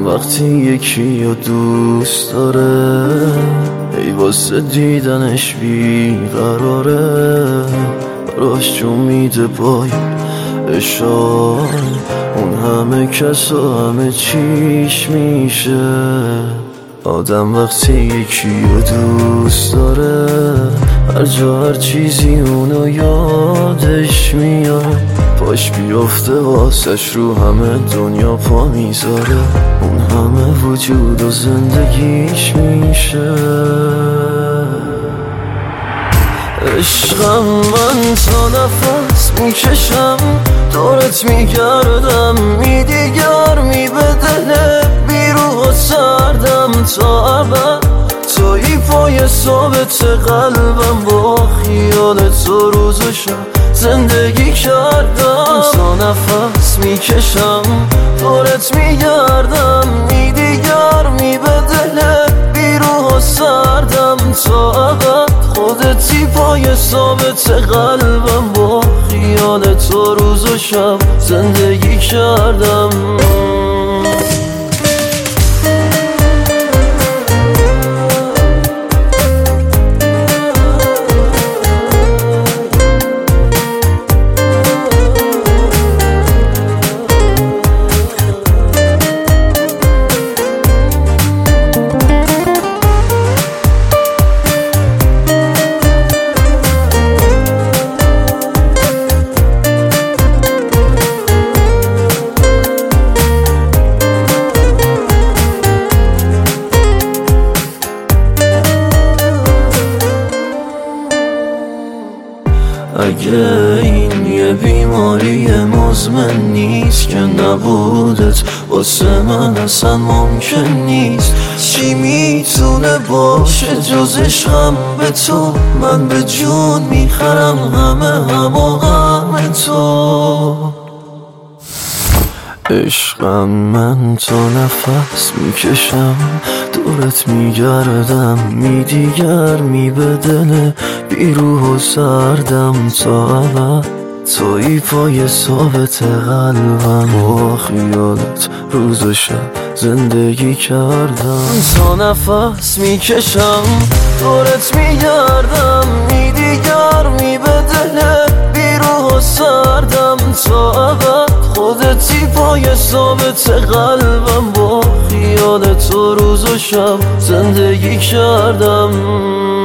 وقتی یکی رو دوست داره ای واسه دیدنش بیقراره، براش امید باید اشاره، اون همه کس و همه چیش میشه. آدم وقتی یکی رو دوست داره هر جا هر چیزی اونو یادش میاره، پاش بیفته واسش رو همه دنیا پا میذاره، اون همه وجود و زندگیش میشه. عشقم من تا نفس میکشم دورت میگردم، میدیگرمی به دل بیروح و سردم تا ابد، تویی پای ثابت قلبم، با خیال تو روز و شب زندگی کردم. تا نفس میکشم دورت میگردم، میدیگرمی به دل بیروح و سردم تا ابد، خودتی پای ثابت قلبم، با خیال تو روز و شب زندگی کردم. اگه این یه بیماری مزمن نیست که نبودت واسه من اصلا ممکن نیست، چی میتونه باشه جز عشقم به تو؟ من به جون میخرم همه تو. عشقم من تا نفس میکشم دورت میگردم، میدیگرمی به دل بیروح و سردم تا ابد، تویی پای ثابت قلبم، با خیالت روز و شب زندگی کردم. تا نفس میکشم دورت میگردم، میدیگرمی به دل بیروح و سردم تا ابد، خودتی پای ثابت قلبم، با خیال تو روز و شب زندگی کردم.